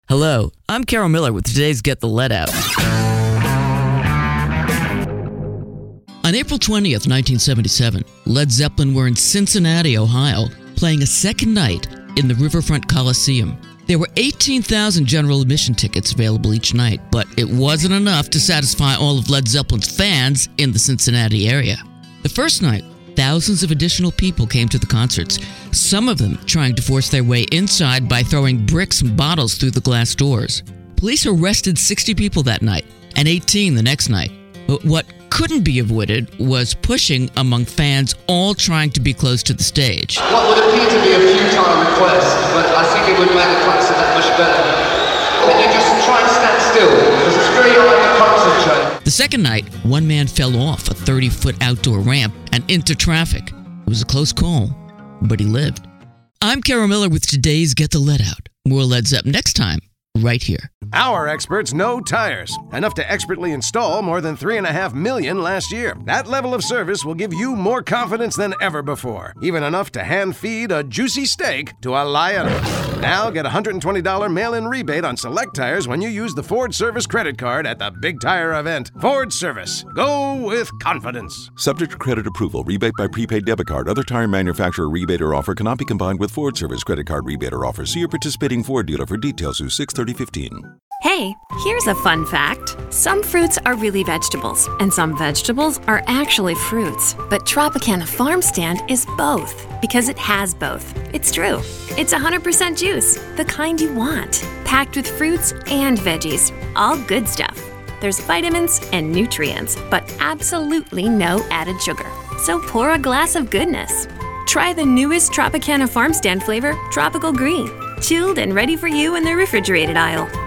Hello, I'm Carol Miller with today's Get the Lead Out. On April 20th, 1977, Led Zeppelin were in Cincinnati, Ohio, playing a second night in the Riverfront Coliseum. There were 18,000 general admission tickets available each night, but it wasn't enough to satisfy all of Led Zeppelin's fans in the Cincinnati area. The first night, thousands of additional people came to the concerts, some of them trying to force their way inside by throwing bricks and bottles through the glass doors. Police arrested 60 people that night and 18 the next night. But what couldn't be avoided was pushing among fans all trying to be close to the stage. What would appear to be a futile request, but I think it would make the concert that much better. Can you just try and stand still? Because it's very hard to concentrate. The second night, one man fell off a 30-foot outdoor ramp and into traffic. It was a close call, but he lived. I'm Carol Miller with today's Get the Lead Out. More Led Zeppelin next time, right here. Our experts know tires. Enough to expertly install more than 3.5 million last year. That level of service will give you more confidence than ever before. Even enough to hand feed a juicy steak to a lion. Now get a $120 mail-in rebate on select tires when you use the Ford Service credit card at the Big Tire event. Ford Service. Go with confidence. Subject to credit approval. Rebate by prepaid debit card. Other tire manufacturer rebate or offer cannot be combined with Ford Service credit card rebate or offer. See your participating Ford dealer for details through 6/30/15. Hey, here's a fun fact. Some fruits are really vegetables, and some vegetables are actually fruits. But Tropicana Farm Stand is both, because it has both. It's true. It's 100% juice, the kind you want, packed with fruits and veggies, all good stuff. There's vitamins and nutrients, but absolutely no added sugar. So pour a glass of goodness. Try the newest Tropicana Farm Stand flavor, Tropical Green. Chilled and ready for you in the refrigerated aisle.